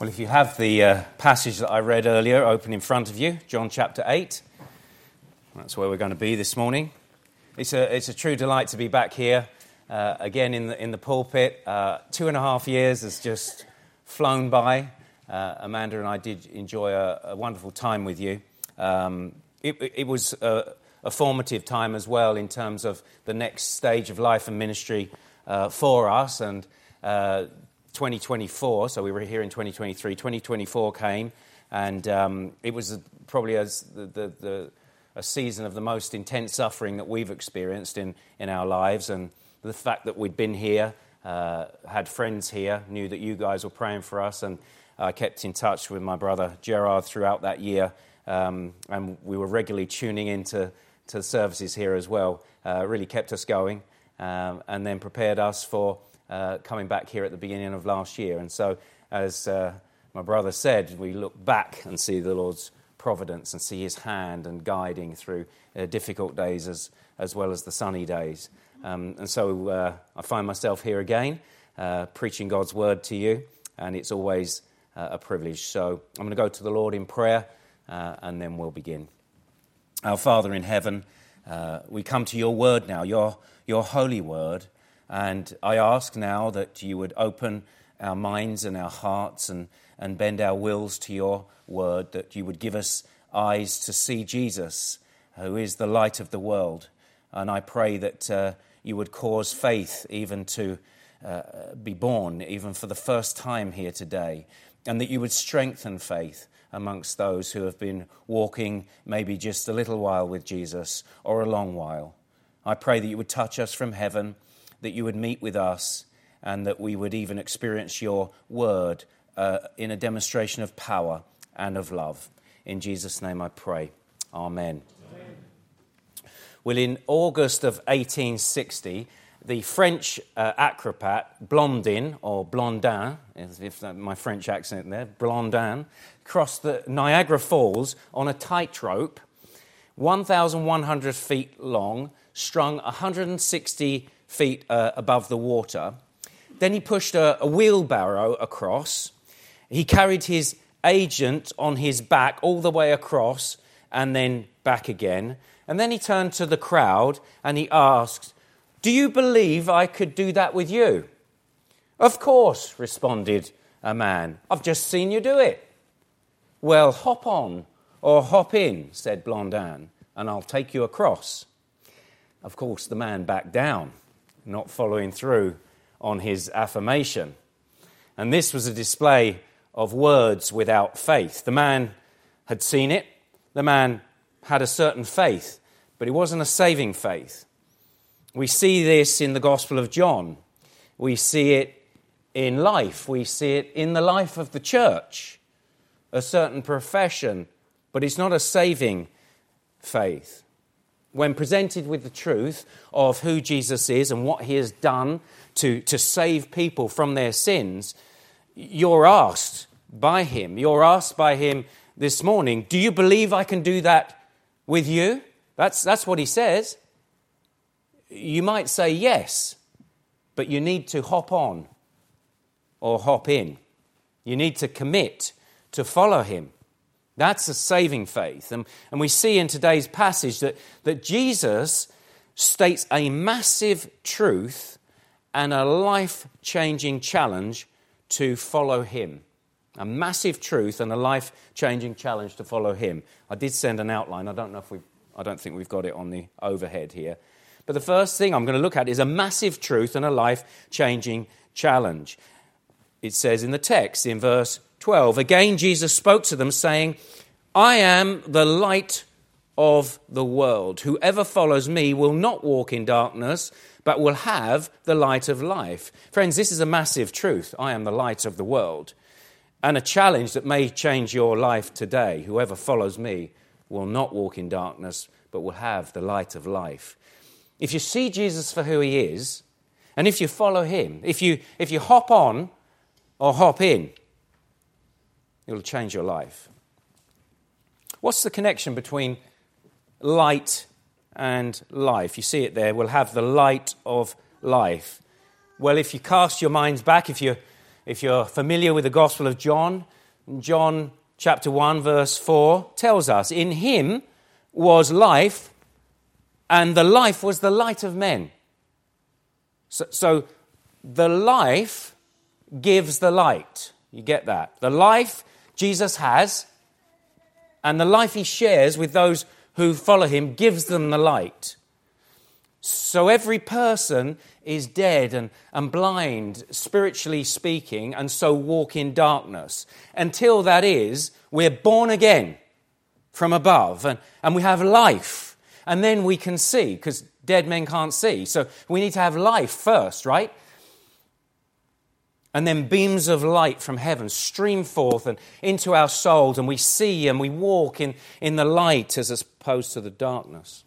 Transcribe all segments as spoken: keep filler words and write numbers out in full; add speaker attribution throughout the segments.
Speaker 1: Well, if you have the uh, passage that I read earlier open in front of you, John chapter eight, that's where we're going to be this morning. It's a it's a true delight to be back here uh, again in the in the pulpit. Uh, two and a half years has just flown by. Uh, Amanda and I did enjoy a, a wonderful time with you. Um, it, it was a, a formative time as well in terms of the next stage of life and ministry uh, for us, and uh, twenty twenty-four, so we were here in twenty twenty-three, twenty twenty-four came, and um, it was probably as the, the, the a season of the most intense suffering that we've experienced in, in our lives, and the fact that we'd been here, uh, had friends here, knew that you guys were praying for us, and I kept in touch with my brother Gerard throughout that year, um, and we were regularly tuning into to the services here as well. Uh, really kept us going, um, and then prepared us for Uh, coming back here at the beginning of last year. And so, as uh, my brother said, we look back and see the Lord's providence and see his hand and guiding through uh, difficult days as as well as the sunny days. Um, and so uh, I find myself here again, uh, preaching God's word to you, and it's always uh, a privilege. So I'm going to go to the Lord in prayer, uh, and then we'll begin. Our Father in heaven, uh, we come to your word now, your your holy word. And I ask now that you would open our minds and our hearts and, and bend our wills to your word, that you would give us eyes to see Jesus, who is the light of the world. And I pray that uh, you would cause faith even to uh, be born, even for the first time here today, and that you would strengthen faith amongst those who have been walking maybe just a little while with Jesus or a long while. I pray that you would touch us from heaven, that you would meet with us, and that we would even experience your word uh, in a demonstration of power and of love. In Jesus' name I pray. Amen. Amen. Well, in August of eighteen sixty, the French uh, acrobat Blondin, or Blondin, if that, my French accent there, Blondin, crossed the Niagara Falls on a tightrope, one thousand one hundred feet long, strung one hundred sixty feet uh, above the water. Then he pushed a, a wheelbarrow across. He carried his agent on his back all the way across and then back again. And then he turned to the crowd and he asked, "Do you believe I could do that with you?" "Of course," responded a man. "I've just seen you do it." "Well, hop on or hop in," said Blondin, "and I'll take you across." Of course, the man backed down, not following through on his affirmation. And this was a display of words without faith. The man had seen it. The man had a certain faith, but it wasn't a saving faith. We see this in the Gospel of John. We see it in life. We see it in the life of the church. A certain profession, but it's not a saving faith. When presented with the truth of who Jesus is and what he has done to, to save people from their sins, you're asked by him, you're asked by him this morning, "Do you believe I can do that with you?" That's, that's what he says. You might say yes, but you need to hop on or hop in. You need to commit to follow him. That's a saving faith. And, and we see in today's passage that, that Jesus states a massive truth and a life-changing challenge to follow him. A massive truth and a life-changing challenge to follow him. I did send an outline. I don't know if we I don't think we've got it on the overhead here. But the first thing I'm going to look at is a massive truth and a life-changing challenge. It says in the text, in verse twelve, "Again Jesus spoke to them, saying, I am the light of the world. Whoever follows me will not walk in darkness, but will have the light of life." Friends, this is a massive truth. I am the light of the world. And a challenge that may change your life today. Whoever follows me will not walk in darkness, but will have the light of life. If you see Jesus for who he is, and if you follow him, if you if you hop on or hop in, it will change your life. What's the connection between light and life? You see it there. We'll have the light of life. Well, if you cast your minds back, if you if you're familiar with the Gospel of John, John chapter one, verse four tells us, in him was life, and the life was the light of men. So, so the life gives the light. You get that? The life Jesus has and the life he shares with those who follow him gives them the light. So every person is dead and, and blind, spiritually speaking, and so walk in darkness. Until that is, we're born again from above and, and we have life. And then we can see, because dead men can't see. So we need to have life first, right? And then beams of light from heaven stream forth and into our souls, and we see and we walk in, in the light as opposed to the darkness.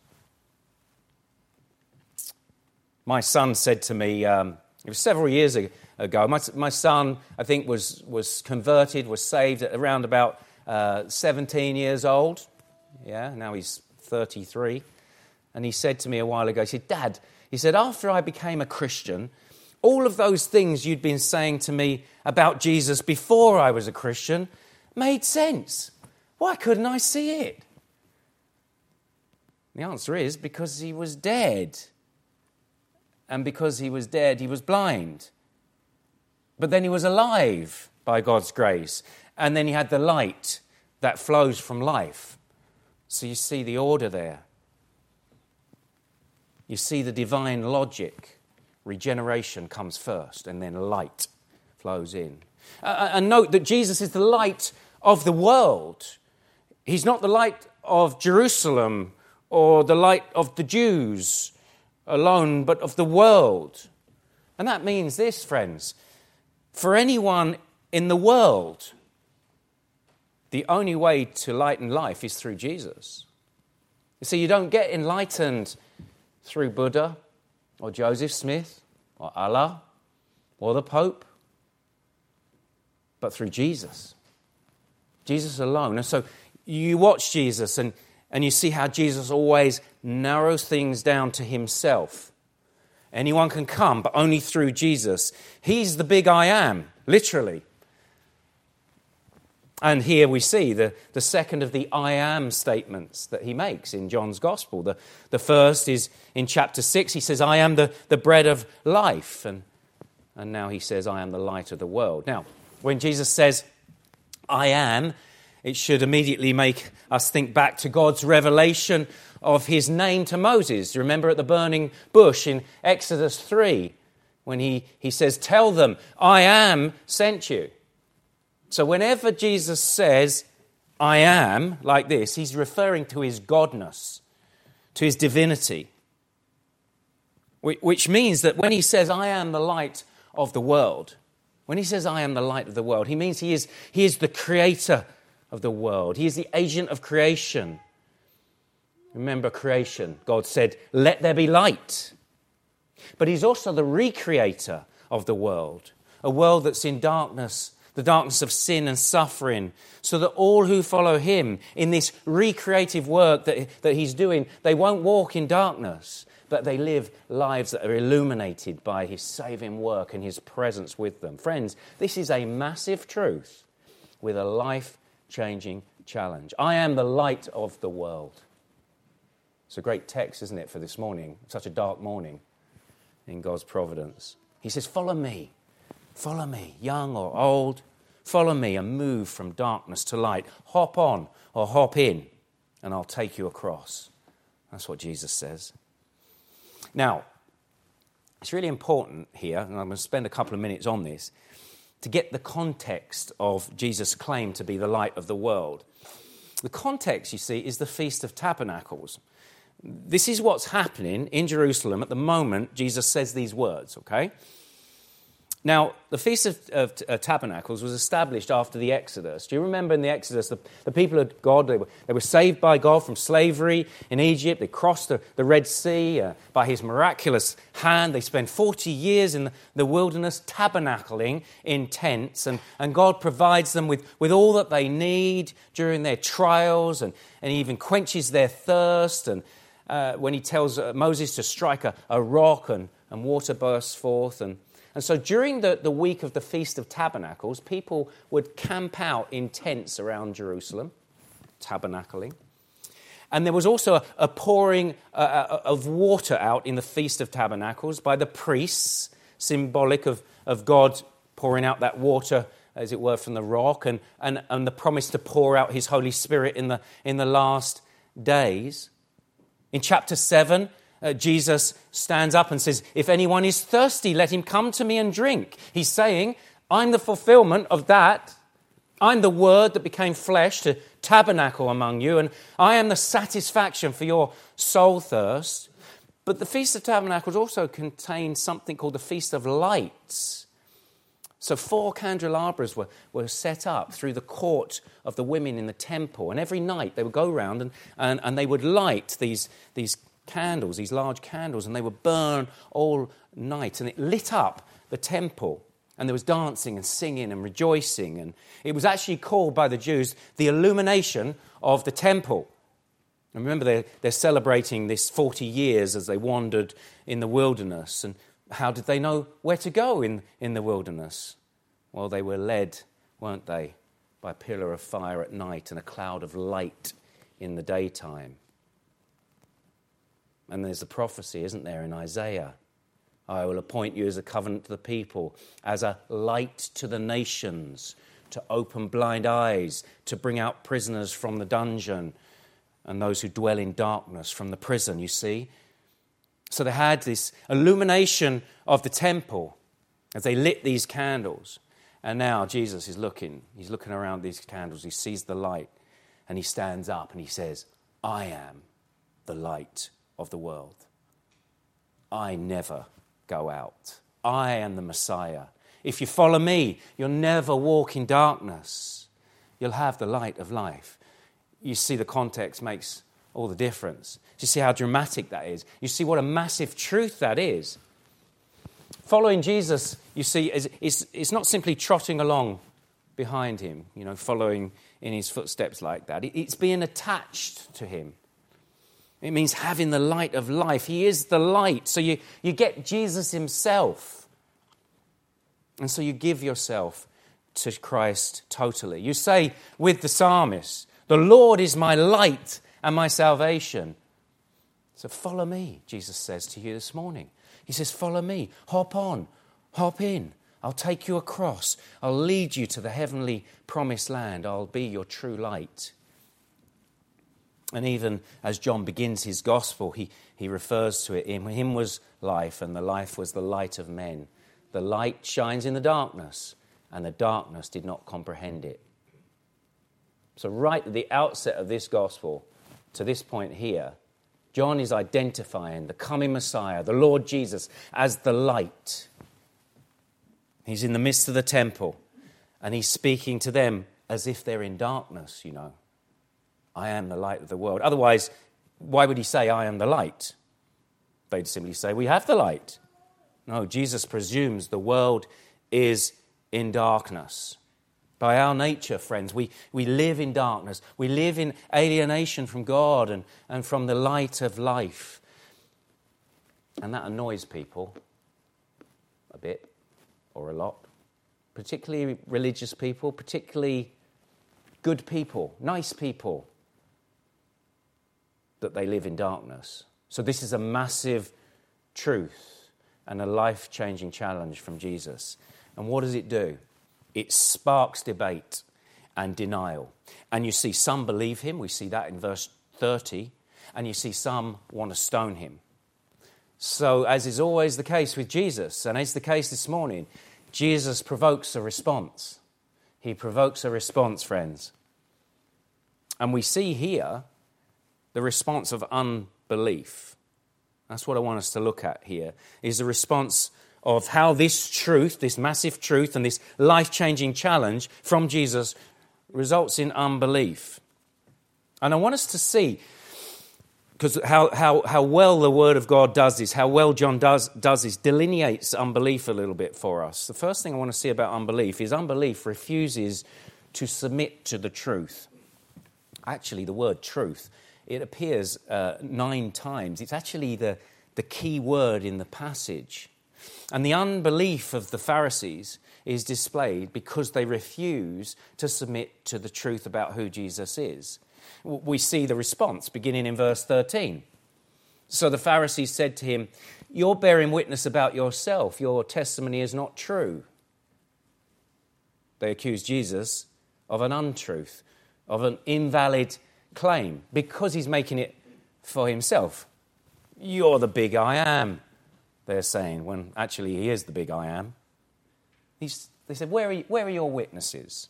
Speaker 1: My son said to me, um, it was several years ago, my, my son, I think, was, was converted, was saved at around about uh, seventeen years old. Yeah, now he's thirty-three. And he said to me a while ago, he said, Dad, he said, after I became a Christian, all of those things you'd been saying to me about Jesus before I was a Christian made sense. Why couldn't I see it? The answer is because he was dead. And because he was dead, he was blind. But then he was alive by God's grace. And then he had the light that flows from life. So you see the order there. You see the divine logic. Regeneration comes first, and then light flows in. Uh, and note that Jesus is the light of the world. He's not the light of Jerusalem or the light of the Jews alone, but of the world. And that means this, friends. For anyone in the world, the only way to lighten life is through Jesus. You see, you don't get enlightened through Buddha or Joseph Smith or Allah or the Pope, but through Jesus. Jesus alone. And so you watch Jesus and, and you see how Jesus always narrows things down to himself. Anyone can come, but only through Jesus. He's the big I am, literally. And here we see the, the second of the I am statements that he makes in John's Gospel. The, the first is in chapter six. He says, I am the, the bread of life. And, and now he says, I am the light of the world. Now, when Jesus says, I am, it should immediately make us think back to God's revelation of his name to Moses. Remember at the burning bush in Exodus three, when he, he says, tell them, I am sent you. So whenever Jesus says, I am, like this, he's referring to his godness, to his divinity. Which means that when he says, I am the light of the world, when he says, I am the light of the world, he means he is, he is the creator of the world. He is the agent of creation. Remember creation. God said, let there be light. But he's also the recreator of the world, a world that's in darkness, the darkness of sin and suffering, so that all who follow him in this recreative work that, that he's doing, they won't walk in darkness, but they live lives that are illuminated by his saving work and his presence with them. Friends, this is a massive truth with a life-changing challenge. I am the light of the world. It's a great text, isn't it, for this morning? Such a dark morning in God's providence. He says, follow me. Follow me, young or old. Follow me and move from darkness to light. Hop on or hop in, and I'll take you across. That's what Jesus says. Now, it's really important here, and I'm going to spend a couple of minutes on this, to get the context of Jesus' claim to be the light of the world. The context, you see, is the Feast of Tabernacles. This is what's happening in Jerusalem at the moment Jesus says these words, okay? Now, the Feast of, of uh, Tabernacles was established after the Exodus. Do you remember in the Exodus, the, the people of God, they were, they were saved by God from slavery in Egypt. They crossed the, the Red Sea uh, by his miraculous hand. They spent forty years in the, the wilderness tabernacling in tents. And, and God provides them with, with all that they need during their trials. And, and he even quenches their thirst. And uh, when he tells uh, Moses to strike a, a rock and, and water bursts forth. And And so during the, the week of the Feast of Tabernacles, people would camp out in tents around Jerusalem, tabernacling. And there was also a, a pouring uh, of water out in the Feast of Tabernacles by the priests, symbolic of, of God pouring out that water, as it were, from the rock, and, and, and the promise to pour out his Holy Spirit in the, in the last days. In chapter seven, uh, Jesus stands up and says, if anyone is thirsty, let him come to me and drink. He's saying, I'm the fulfillment of that. I'm the Word that became flesh to tabernacle among you, and I am the satisfaction for your soul thirst. But the Feast of Tabernacles also contains something called the Feast of Lights. So four candelabras were, were set up through the court of the women in the temple, and every night they would go around and, and, and they would light these, these candles, these large candles, and they would burn all night, and it lit up the temple. And there was dancing and singing and rejoicing. And it was actually called by the Jews the illumination of the temple. And remember, they're, they're celebrating this forty years as they wandered in the wilderness. And how did they know where to go in, in the wilderness? Well, they were led, weren't they, by a pillar of fire at night and a cloud of light in the daytime. And there's a prophecy, isn't there, in Isaiah? I will appoint you as a covenant to the people, as a light to the nations, to open blind eyes, to bring out prisoners from the dungeon, and those who dwell in darkness from the prison, you see. So they had this illumination of the temple as they lit these candles. And now Jesus is looking, he's looking around these candles, he sees the light, and he stands up and he says, I am the light of the world. I never go out. I am the Messiah. If you follow me, you'll never walk in darkness. You'll have the light of life. You see, the context makes all the difference. You see how dramatic that is. You see what a massive truth that is. Following Jesus, you see, is, is, is not simply trotting along behind him, you know, following in his footsteps like that. It, it's being attached to him. It means having the light of life. He is the light. So you, you get Jesus himself. And so you give yourself to Christ totally. You say with the psalmist, the Lord is my light and my salvation. So follow me, Jesus says to you this morning. He says, follow me. Hop on. Hop in. I'll take you across. I'll lead you to the heavenly promised land. I'll be your true light. And even as John begins his gospel, he, he refers to it. In him was life, and the life was the light of men. The light shines in the darkness, and the darkness did not comprehend it. So right at the outset of this gospel, to this point here, John is identifying the coming Messiah, the Lord Jesus, as the light. He's in the midst of the temple, and he's speaking to them as if they're in darkness, you know. I am the light of the world. Otherwise, why would he say, I am the light? They'd simply say, we have the light. No, Jesus presumes the world is in darkness. By our nature, friends, we, we live in darkness. We live in alienation from God and, and from the light of life. And that annoys people a bit or a lot, particularly religious people, particularly good people, nice people, that they live in darkness. So this is a massive truth and a life-changing challenge from Jesus. And what does it do? It sparks debate and denial. And you see some believe him, we see that in verse thirty, and you see some want to stone him. So as is always the case with Jesus, and as the case this morning, Jesus provokes a response. He provokes a response, friends. And we see here the response of unbelief. That's what I want us to look at here, is the response of how this truth, this massive truth and this life-changing challenge from Jesus results in unbelief. And I want us to see, because how, how, how well the Word of God does this, how well John does, does this, delineates unbelief a little bit for us. The first thing I want to see about unbelief is unbelief refuses to submit to the truth. Actually, the word truth, it appears uh, nine times. It's actually the, the key word in the passage. And the unbelief of the Pharisees is displayed because they refuse to submit to the truth about who Jesus is. We see the response beginning in verse thirteen. So the Pharisees said to him, "You're bearing witness about yourself. Your testimony is not true." They accused Jesus of an untruth, of an invalid claim, because he's making it for himself. "You're the big I am," they're saying, when actually he is the big I am. He's, they said, where are, you, where are your witnesses?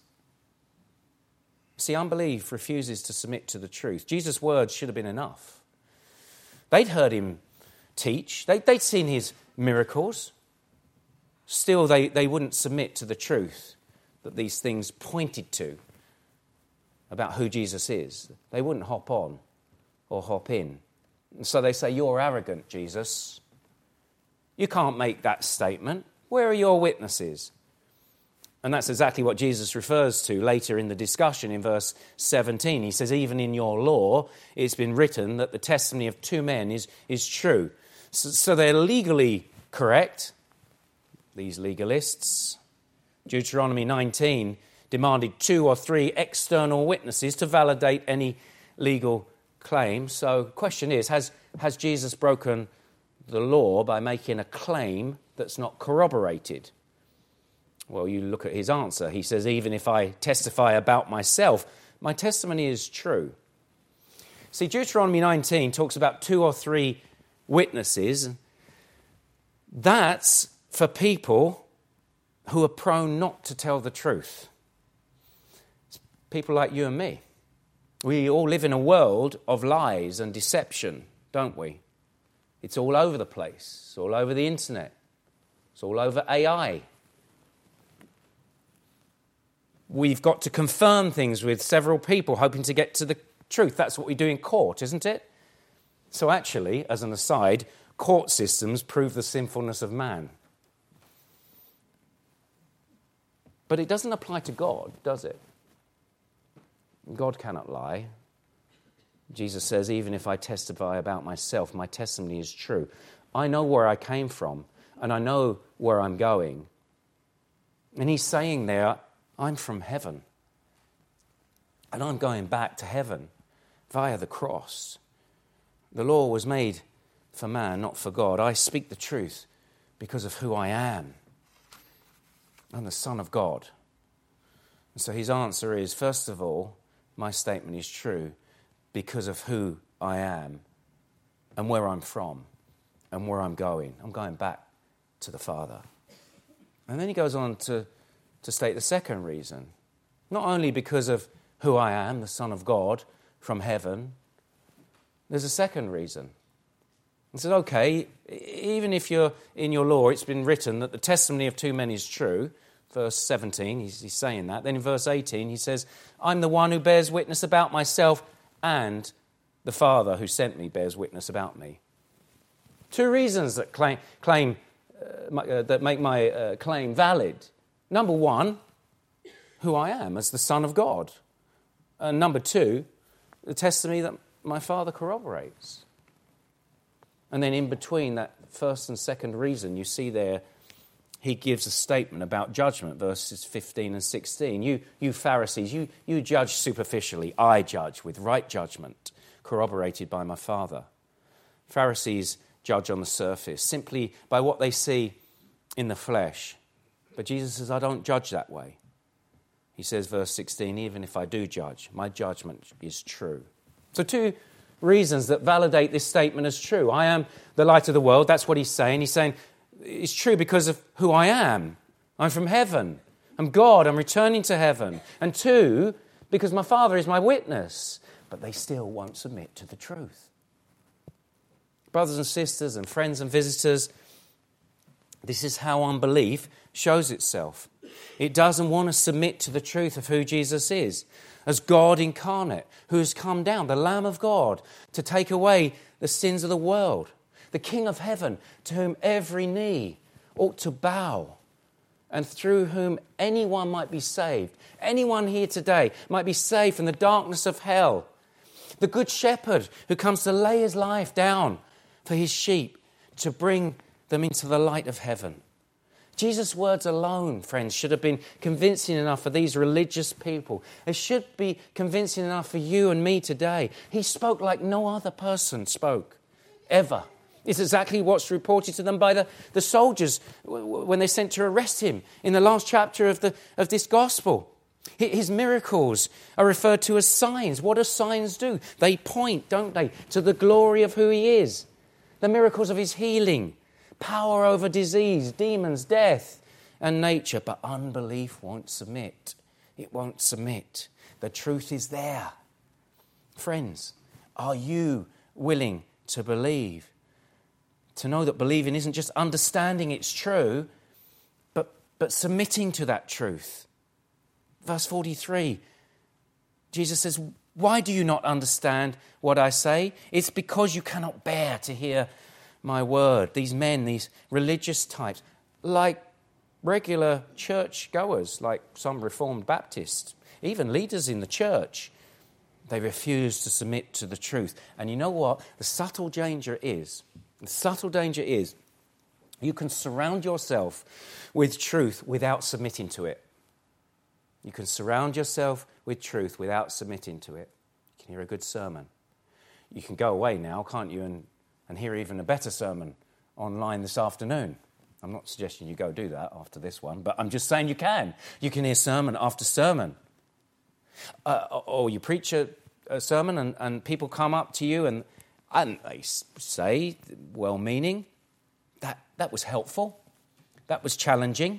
Speaker 1: See, unbelief refuses to submit to the truth. Jesus' words should have been enough. They'd heard him teach. They, they'd seen his miracles. Still, they, they wouldn't submit to the truth that these things pointed to about who Jesus is. They wouldn't hop on or hop in. And so they say, "You're arrogant, Jesus. You can't make that statement. Where are your witnesses?" And that's exactly what Jesus refers to later in the discussion in verse seventeen. He says, "Even in your law, it's been written that the testimony of two men is, is true." So, so they're legally correct, these legalists. Deuteronomy nineteen demanded two or three external witnesses to validate any legal claim. So the question is, has, has Jesus broken the law by making a claim that's not corroborated? Well, you look at his answer. He says, "Even if I testify about myself, my testimony is true." See, Deuteronomy nineteen talks about two or three witnesses. That's for people who are prone not to tell the truth. It's people like you and me. We all live in a world of lies and deception, don't we? It's all over the place. It's all over the internet. It's all over A I. We've got to confirm things with several people, hoping to get to the truth. That's what we do in court, isn't it? So actually, as an aside, court systems prove the sinfulness of man. But it doesn't apply to God, does it? God cannot lie. Jesus says, "Even if I testify about myself, my testimony is true." I know where I came from, and I know where I'm going. And he's saying there, I'm from heaven. And I'm going back to heaven via the cross. The law was made for man, not for God. I speak the truth because of who I am. I'm the Son of God. And so his answer is, first of all, my statement is true because of who I am and where I'm from and where I'm going. I'm going back to the Father. And then he goes on to, to state the second reason. Not only because of who I am, the Son of God from heaven, there's a second reason. He says, okay, even if you're in your law, it's been written that the testimony of two men is true. Verse seventeen, he's, he's saying that. Then in verse eighteen, he says, I'm the one who bears witness about myself, and the Father who sent me bears witness about me. Two reasons that claim, claim uh, uh, that make my uh, claim valid. Number one, who I am as the Son of God. And number two, the testimony that my Father corroborates. And then in between that first and second reason, you see there, he gives a statement about judgment, verses fifteen and sixteen. You, you Pharisees, you, you judge superficially. I judge with right judgment, corroborated by my Father. Pharisees judge on the surface, simply by what they see in the flesh. But Jesus says, I don't judge that way. He says, verse sixteen, even if I do judge, my judgment is true. So two reasons that validate this statement as true. I am the light of the world. That's what he's saying. He's saying it's true because of who I am. I'm from heaven. I'm God. I'm returning to heaven. And two, because my Father is my witness. But they still won't submit to the truth. Brothers and sisters and friends and visitors, this is how unbelief shows itself. It doesn't want to submit to the truth of who Jesus is, as God incarnate, who has come down, the Lamb of God, to take away the sins of the world, the King of heaven, to whom every knee ought to bow, and through whom anyone might be saved. Anyone here today might be saved from the darkness of hell. The Good Shepherd who comes to lay his life down for his sheep, to bring them into the light of heaven. Jesus' words alone, friends, should have been convincing enough for these religious people. It should be convincing enough for you and me today. He spoke like no other person spoke, ever. It's exactly what's reported to them by the, the soldiers when they sent to arrest him in the last chapter of, the, of this gospel. His miracles are referred to as signs. What do signs do? They point, don't they, to the glory of who he is. The miracles of his healing, power over disease, demons, death, and nature. But unbelief won't submit. It won't submit. The truth is there. Friends, are you willing to believe? To know that believing isn't just understanding it's true, but, but submitting to that truth. Verse forty-three, Jesus says, why do you not understand what I say? It's because you cannot bear to hear my word. These men, these religious types, like regular church goers, like some Reformed Baptists, even leaders in the church, they refuse to submit to the truth. And you know what? The subtle danger is, the subtle danger is, you can surround yourself with truth without submitting to it. You can surround yourself with truth without submitting to it. You can hear a good sermon. You can go away now, can't you, and, and hear even a better sermon online this afternoon. I'm not suggesting you go do that after this one, but I'm just saying you can. You can hear sermon after sermon. Uh, or you preach a, a sermon and, and people come up to you and, and they say, well-meaning, that, that was helpful, that was challenging,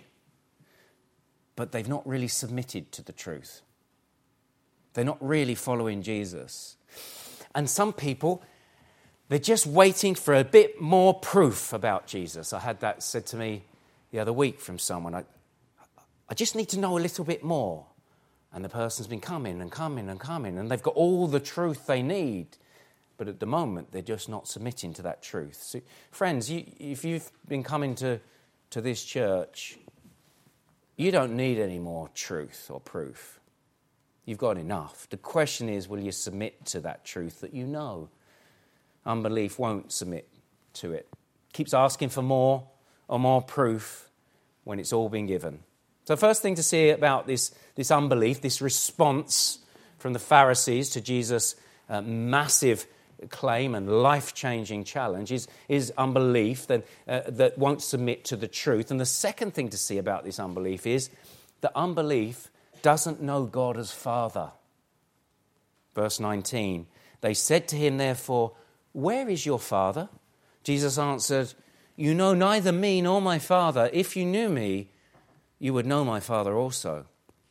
Speaker 1: but they've not really submitted to the truth. They're not really following Jesus. And some people, they're just waiting for a bit more proof about Jesus. I had that said to me the other week from someone. I, I just need to know a little bit more. And the person's been coming and coming and coming, and they've got all the truth they need. But at the moment, they're just not submitting to that truth. So, friends, you, if you've been coming to, to this church, you don't need any more truth or proof. You've got enough. The question is, will you submit to that truth that you know? Unbelief won't submit to it. Keeps asking for more or more proof when it's all been given. So first thing to see about this, this unbelief, this response from the Pharisees to Jesus' uh, massive claim and life-changing challenge is, is unbelief that, uh, that won't submit to the truth. And the second thing to see about this unbelief is that unbelief doesn't know God as Father. Verse nineteen, they said to him, therefore, where is your Father? Jesus answered, you know neither me nor my Father. If you knew me, you would know my Father also.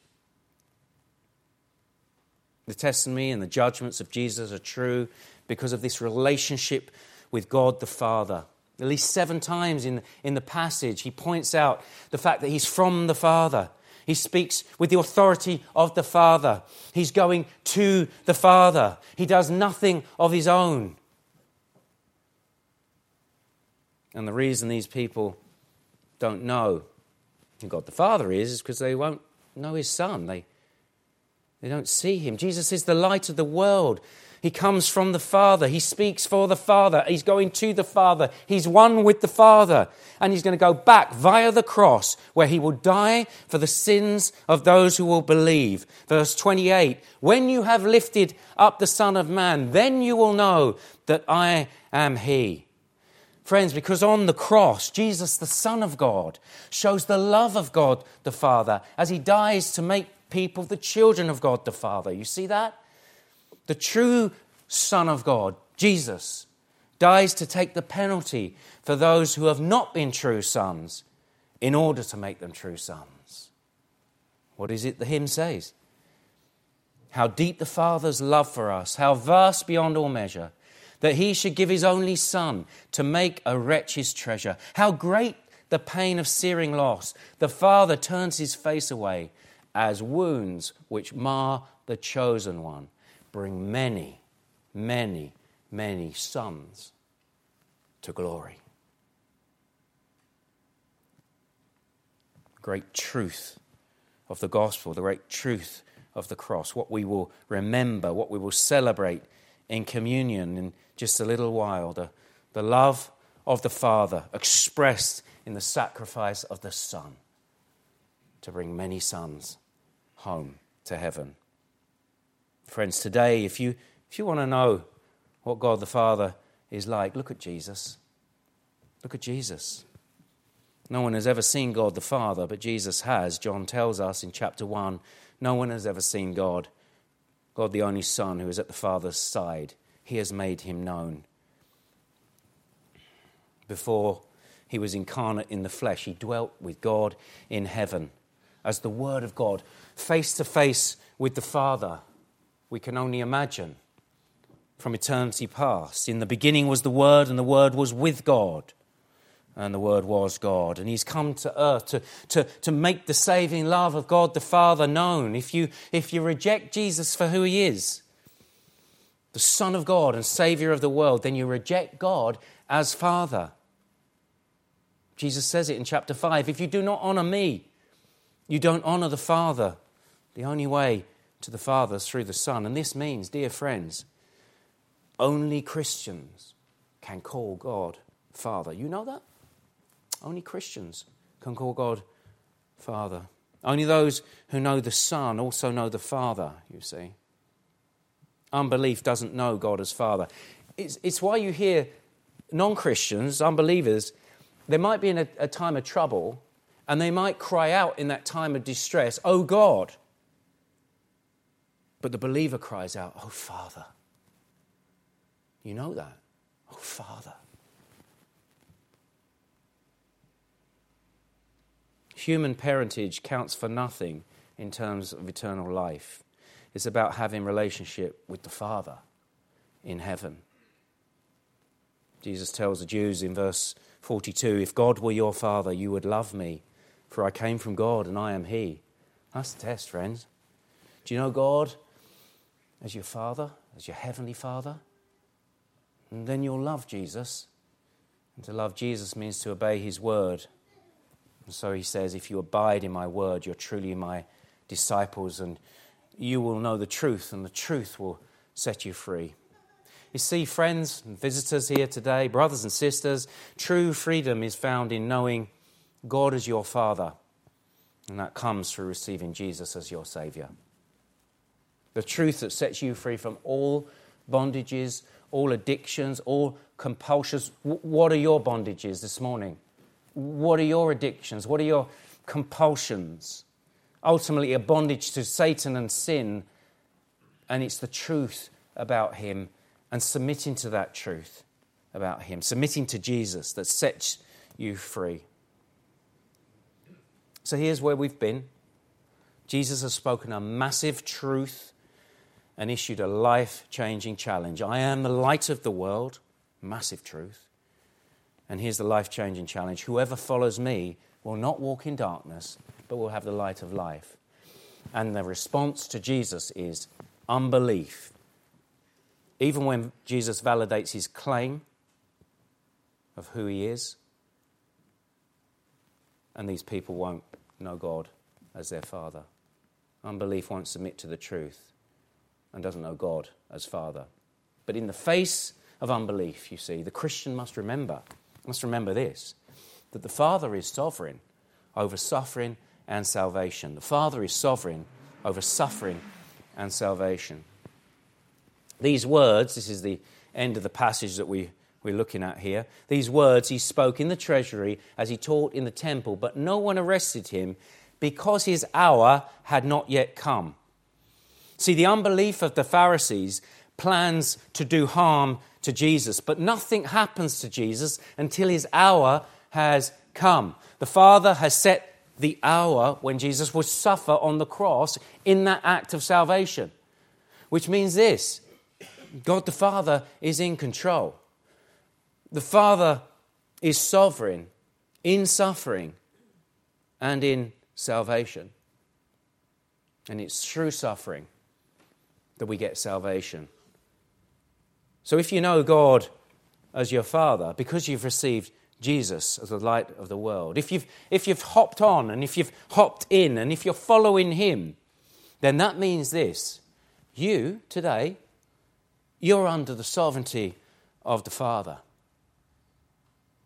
Speaker 1: The testimony and the judgments of Jesus are true because of this relationship with God the Father. At least seven times in, in the passage, he points out the fact that he's from the Father. He speaks with the authority of the Father. He's going to the Father. He does nothing of his own. And the reason these people don't know who God the Father is is because they won't know his Son. They, they don't see him. Jesus is the light of the world. He comes from the Father. He speaks for the Father. He's going to the Father. He's one with the Father. And he's going to go back via the cross where he will die for the sins of those who will believe. Verse twenty-eight, when you have lifted up the Son of Man, then you will know that I am he. Friends, because on the cross, Jesus, the Son of God, shows the love of God the Father as he dies to make people the children of God the Father. You see that? The true Son of God, Jesus, dies to take the penalty for those who have not been true sons in order to make them true sons. What is it the hymn says? How deep the Father's love for us, how vast beyond all measure, that he should give his only Son to make a wretch his treasure. How great the pain of searing loss. The Father turns his face away as wounds which mar the chosen one bring many, many, many sons to glory. Great truth of the gospel, the great truth of the cross, what we will remember, what we will celebrate in communion in just a little while, the, the love of the Father expressed in the sacrifice of the Son to bring many sons home to heaven. Friends, today, if you if you want to know what God the Father is like, look at Jesus. Look at Jesus. No one has ever seen God the Father, but Jesus has. John tells us in chapter one, no one has ever seen God. God, the only Son, who is at the Father's side. He has made him known. Before he was incarnate in the flesh, he dwelt with God in heaven as the Word of God, face to face with the Father. We can only imagine from eternity past. In the beginning was the Word, and the Word was with God, and the Word was God. And he's come to earth to, to, to make the saving love of God the Father known. If you, if you reject Jesus for who he is, the Son of God and Saviour of the world, then you reject God as Father. Jesus says it in chapter five. If you do not honour me, you don't honour the Father. The only way to the Father is through the Son. And this means, dear friends, only Christians can call God Father. You know that? Only Christians can call God Father. Only those who know the Son also know the Father, you see. Unbelief doesn't know God as Father. It's, it's why you hear non-Christians, unbelievers, they might be in a, a time of trouble and they might cry out in that time of distress, "Oh God." But the believer cries out, "Oh Father." You know that? "Oh Father." Human parentage counts for nothing in terms of eternal life. It's about having relationship with the Father in heaven. Jesus tells the Jews in verse forty-two, "If God were your Father, you would love me, for I came from God and I am He." That's the test, friends. Do you know God as your Father, as your Heavenly Father? And then you'll love Jesus. And to love Jesus means to obey His word. And so He says, "If you abide in my word, you're truly my disciples, and you will know the truth, and the truth will set you free." You see, friends and visitors here today, brothers and sisters, true freedom is found in knowing God as your Father, and that comes through receiving Jesus as your Saviour. The truth that sets you free from all bondages, all addictions, all compulsions. What are your bondages this morning? What are your addictions? What are your compulsions? Ultimately, a bondage to Satan and sin, and it's the truth about Him and submitting to that truth about Him, submitting to Jesus that sets you free. So here's where we've been. Jesus has spoken a massive truth and issued a life-changing challenge. "I am the light of the world," massive truth. And here's the life-changing challenge: whoever follows me will not walk in darkness, but will have the light of life. And the response to Jesus is unbelief. Even when Jesus validates his claim of who he is, and these people won't know God as their Father. Unbelief won't submit to the truth and doesn't know God as Father. But in the face of unbelief, you see, the Christian must remember, must remember this, that the Father is sovereign over suffering and salvation. The Father is sovereign over suffering and salvation. These words, this is the end of the passage that we, we're looking at here. These words he spoke in the treasury as he taught in the temple, but no one arrested him because his hour had not yet come. See, the unbelief of the Pharisees plans to do harm to Jesus, but nothing happens to Jesus until his hour has come. The Father has set the hour when Jesus would suffer on the cross in that act of salvation, which means this: God the Father is in control. The Father is sovereign in suffering and in salvation. And it's through suffering that we get salvation. So if you know God as your Father, because you've received Jesus as the light of the world, if you've, if you've hopped on and if you've hopped in and if you're following Him, then that means this: you, today, you're under the sovereignty of the Father.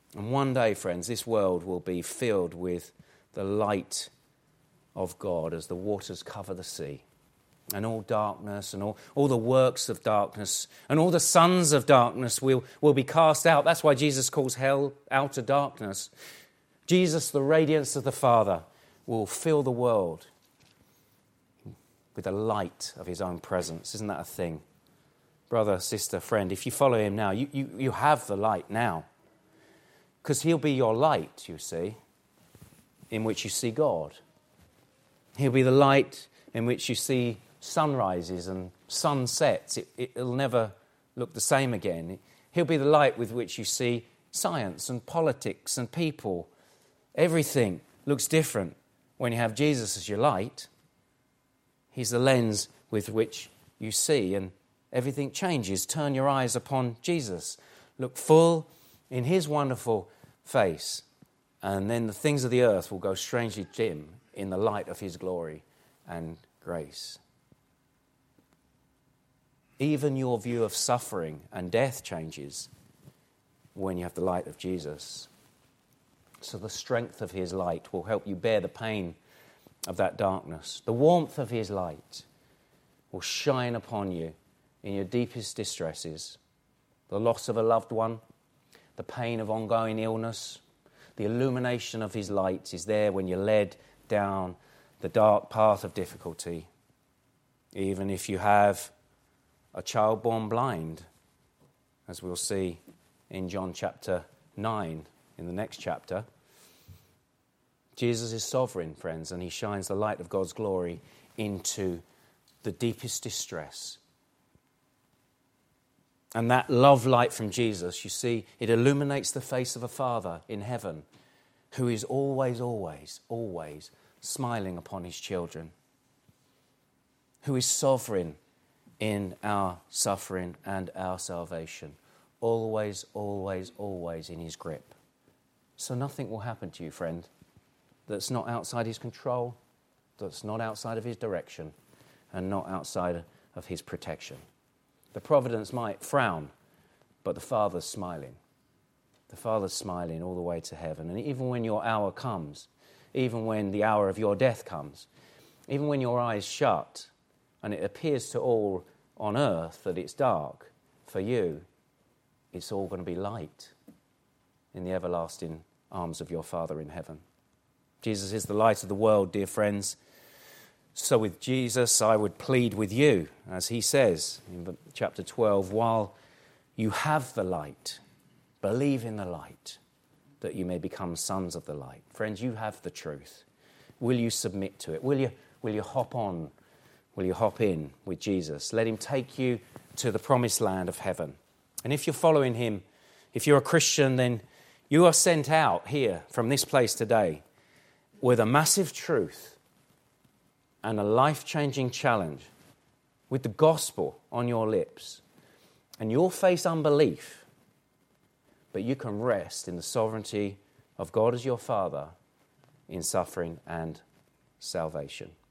Speaker 1: And one day, friends, this world will be filled with the light of God as the waters cover the sea. And all darkness and all, all the works of darkness and all the sons of darkness will, will be cast out. That's why Jesus calls hell outer darkness. Jesus, the radiance of the Father, will fill the world with the light of his own presence. Isn't that a thing? Brother, sister, friend, if you follow him now, you, you, you have the light now. Because he'll be your light, you see, in which you see God. He'll be the light in which you see sunrises and sunsets. It, it'll never look the same again. He'll be the light with which you see science and politics and people. Everything looks different when you have Jesus as your light. He's the lens with which you see, and everything changes. Turn your eyes upon Jesus. Look full in his wonderful face, and then the things of the earth will go strangely dim in the light of his glory and grace. Even your view of suffering and death changes when you have the light of Jesus. So the strength of his light will help you bear the pain of that darkness. The warmth of his light will shine upon you in your deepest distresses. The loss of a loved one, the pain of ongoing illness, the illumination of his light is there when you're led down the dark path of difficulty. Even if you have a child born blind, as we'll see in John chapter nine, in the next chapter. Jesus is sovereign, friends, and he shines the light of God's glory into the deepest distress. And that love light from Jesus, you see, it illuminates the face of a Father in heaven who is always, always, always smiling upon his children, who is sovereign in our suffering and our salvation, always, always, always in his grip. So nothing will happen to you, friend, that's not outside his control, that's not outside of his direction, and not outside of his protection. The providence might frown, but the Father's smiling. The Father's smiling all the way to heaven. And even when your hour comes, even when the hour of your death comes, even when your eyes shut and it appears to all on earth that it's dark, for you, it's all going to be light in the everlasting arms of your Father in heaven. Jesus is the light of the world, dear friends. So with Jesus, I would plead with you, as he says in chapter twelve, while you have the light, believe in the light, that you may become sons of the light. Friends, you have the truth. Will you submit to it? Will you, will you hop on? Will you hop in with Jesus? Let him take you to the promised land of heaven. And if you're following him, if you're a Christian, then you are sent out here from this place today with a massive truth and a life-changing challenge, with the gospel on your lips. And you'll face unbelief, but you can rest in the sovereignty of God as your Father in suffering and salvation.